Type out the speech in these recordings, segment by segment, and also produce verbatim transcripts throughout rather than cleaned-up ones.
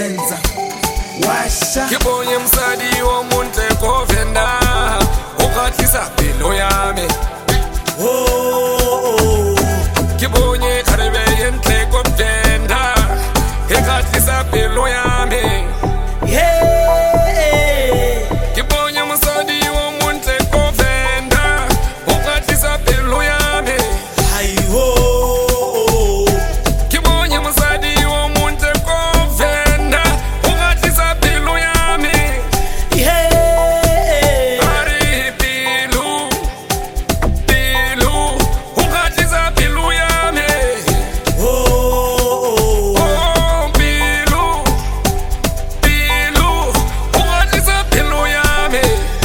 Zenza Washa Kibonye msadi wo munte kovenda Ukatisa pilo yame Oh, oh, oh. Kibonye karebe yente kovenda Ukatisa pilo yame Yeah. Kibonye msadi wo munte kovenda Ukatisa pilo yame Ay, oh, oh. Kibonye msadi wo munte kovenda Ukatisa pilo yame Yeah. Ari pilu Pilu Ukatisa pilu yame Oh, oh, oh. Oh pilu Pilu Ukatisa pilu yame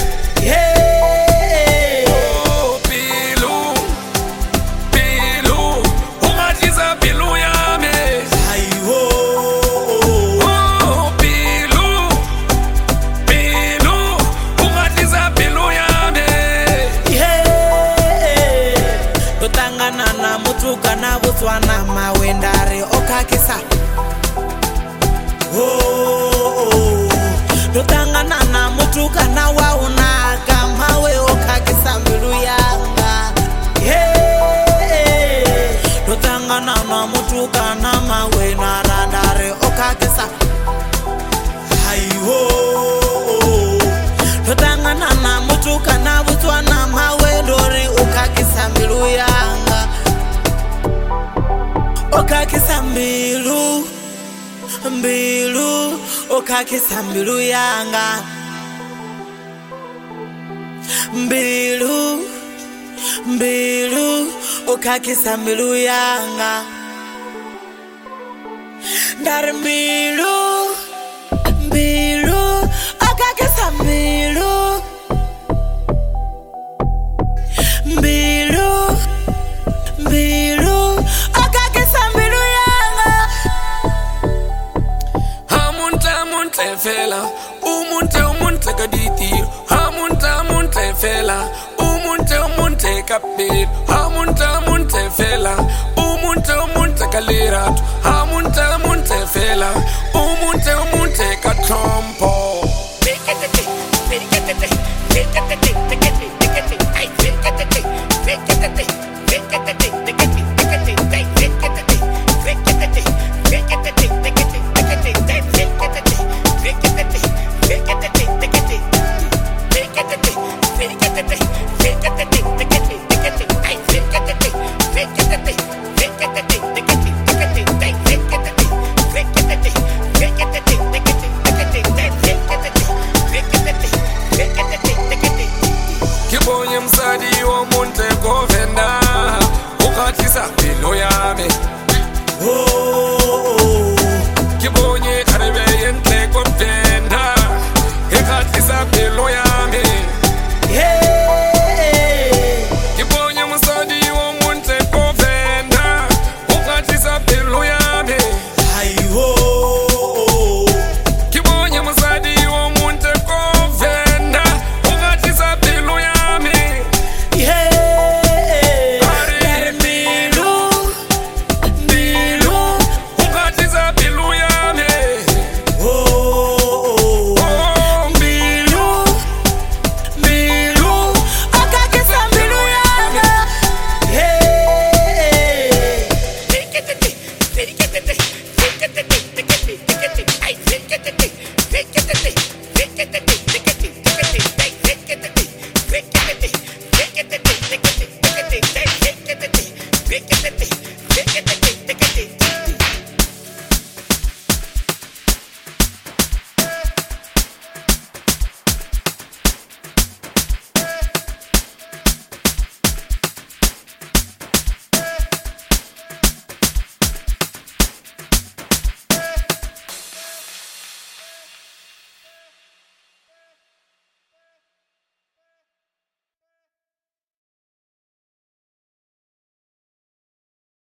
Yeah. Oh pilu Pilu Ukatisa pilu yame Ay, oh, oh, oh. Oh pilu Pilu Ukatisa pilu yame Yeah. Totangana na mutuka na Botswana mawendare okakisa Oh, oh, oh. Totangana na mutuka na wauna kamawe okakisa mbilu yanga Yeah. Totangana na mutuka na mawe na randare okakisa Ay, oh, oh, oh. Totangana na mutuka na Botswana mawe ndori okakisa mbilu yanga Okakisa mbilu Mbilu okakisa mbilu yanga Mbilu Mbilu okakisa mbilu yanga Ndari mbilu Mbilu okakisa mbilu Mbilu Mbilu okakisa mbilu yanga Hamunta munte fela Umunte umunte kaditir Hamunta munte fela Umunte umunte kapir Hamunta munte fela